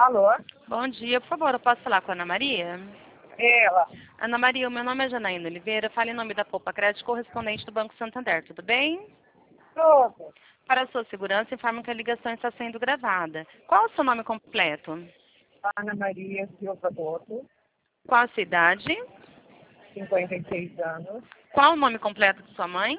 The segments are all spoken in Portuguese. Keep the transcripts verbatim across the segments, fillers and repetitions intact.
Alô? Bom dia, por favor, eu posso falar com a Ana Maria? Ela. Ana Maria, o meu nome é Janaína Oliveira, falo em nome da Poupa Crédito, correspondente do Banco Santander, tudo bem? Tudo. Para a sua segurança, informo que a ligação está sendo gravada. Qual o seu nome completo? Ana Maria Silva Boto, Qual a sua idade? cinquenta e seis anos. Qual o nome completo de sua mãe?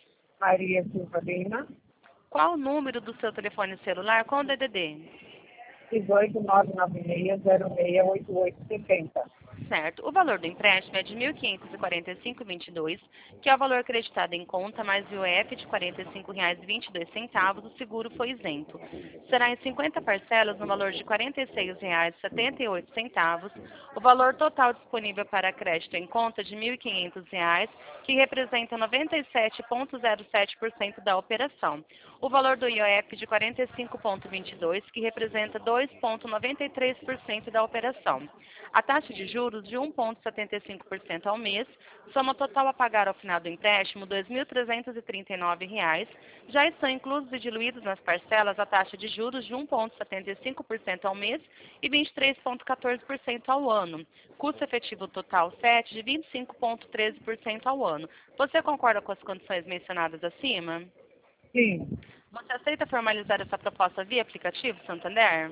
Maria Silva Lima, Qual o número do seu telefone celular? Qual o D D D? dezoito nove nove seis zero seis oito oito sete zero. Certo. O valor do empréstimo é de mil quinhentos e quarenta e cinco reais e vinte e dois centavos, que é o valor acreditado em conta, mais o I O F de quarenta e cinco reais e vinte e dois centavos, o seguro foi isento. Será em cinquenta parcelas no valor de quarenta e seis reais e setenta e oito centavos, o valor total disponível para crédito em conta de mil e quinhentos reais, que representa noventa e sete vírgula zero sete por cento da operação. O valor do I O F de quarenta e cinco vírgula vinte e dois, que representa dois vírgula noventa e três por cento da operação. A taxa de juros de um vírgula setenta e cinco por cento ao mês, soma total a pagar ao final do empréstimo dois mil trezentos e trinta e nove reais, já estão inclusos e diluídos nas parcelas a taxa de juros de um vírgula setenta e cinco por cento ao mês e vinte e três vírgula quatorze por cento ao ano. Custo efetivo total sete de vinte e cinco vírgula treze por cento ao ano. Você concorda com as condições mencionadas acima? Sim, Você aceita formalizar essa proposta via aplicativo Santander?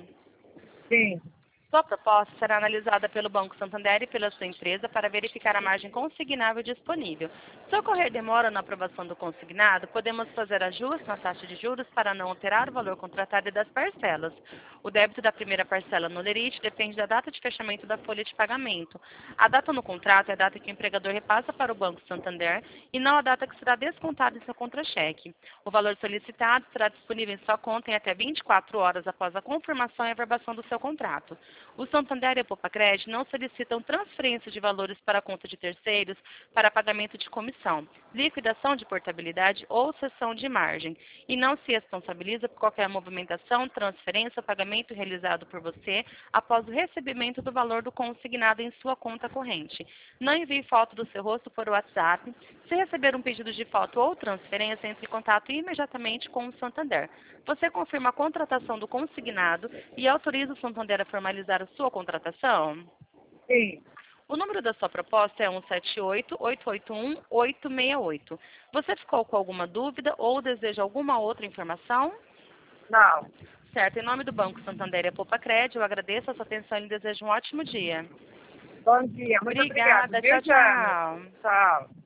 sim. Sua proposta será analisada pelo Banco Santander e pela sua empresa para verificar a margem consignável disponível. Se ocorrer demora na aprovação do consignado, podemos fazer ajustes na taxa de juros para não alterar o valor contratado e das parcelas. O débito da primeira parcela no lerite depende da data de fechamento da folha de pagamento. A data no contrato é a data que o empregador repassa para o Banco Santander e não a data que será descontada em seu contra-cheque. O valor solicitado será disponível em sua conta em até vinte e quatro horas após a confirmação e averbação do seu contrato. O Santander e a Poupa Crédito não solicitam transferência de valores para a conta de terceiros para pagamento de comissão, liquidação de portabilidade ou cessão de margem, e não se responsabiliza por qualquer movimentação, transferência ou pagamento realizado por você após o recebimento do valor do consignado em sua conta corrente. Não envie foto do seu rosto por WhatsApp. Se receber um pedido de foto ou transferência, entre em contato imediatamente com o Santander. Você confirma a contratação do consignado e autoriza o Santander a formalizar a sua contratação? Sim. O número da sua proposta é um sete oito, oito oito um, oito seis oito. Você ficou com alguma dúvida ou deseja alguma outra informação? Não. Certo. Em nome do Banco Santander e a Poupa Crédito, eu agradeço a sua atenção e lhe desejo um ótimo dia. Bom dia, muito Obrigada. obrigada. Tchau, tchau. Tchau.